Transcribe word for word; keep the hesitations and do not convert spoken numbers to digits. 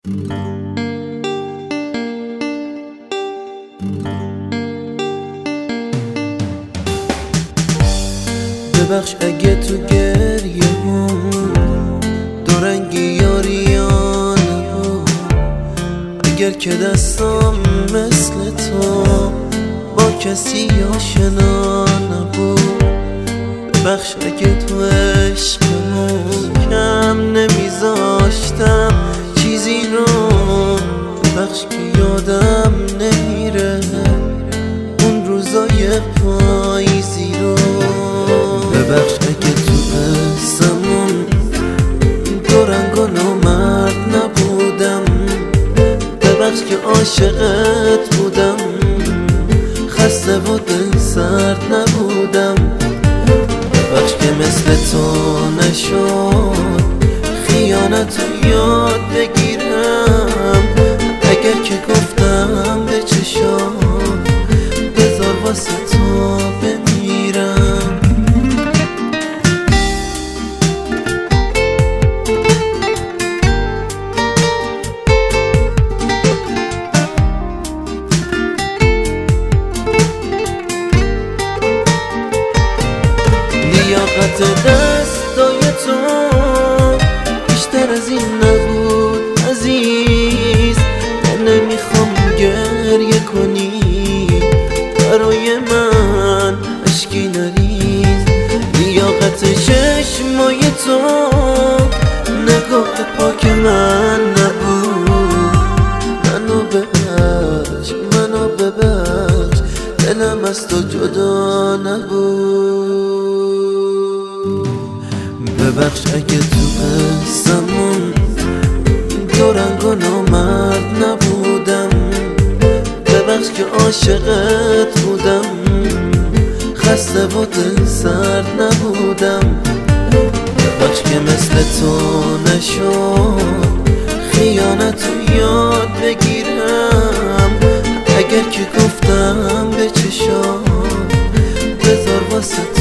ببخش اگه تو گریه هم دورنگی یاریان بود، اگر که دستم مثل تو با کسی آشنا نبود. ببخش اگه تو عشقمون کم نمیذاشتم چیزی رو، ببخش که یادم نمیره اون روزای پاییزی رو. ببخش اگه تو قصمون دو رنگ و نامرد نبودم، ببخش که عاشقت بودم خسته و دل سرد نبودم. ببخش که مثل تو نشد خیانت رو یاد بگیرم، اگر که گفتم به چشام بذار واسه تو بمیرم. لیاقت دستای تو بیشتر از این نبود عزیز، من نمیخوام گریه کنی برای من اشکی نریز. لیاقت چشمای تو نگاه پاک من نبود، منو ببخش منو ببخش دلم از تو جدا نبود. ببخش اگه تو قصمون دو رنگ و نامرد نبودم، ببخش که عاشقت بودم خسته و دل سرد نبودم. ببخش که مثل تو نشد خیانت رو یاد بگیرم، اگر که گفتم به چشام بذار واسه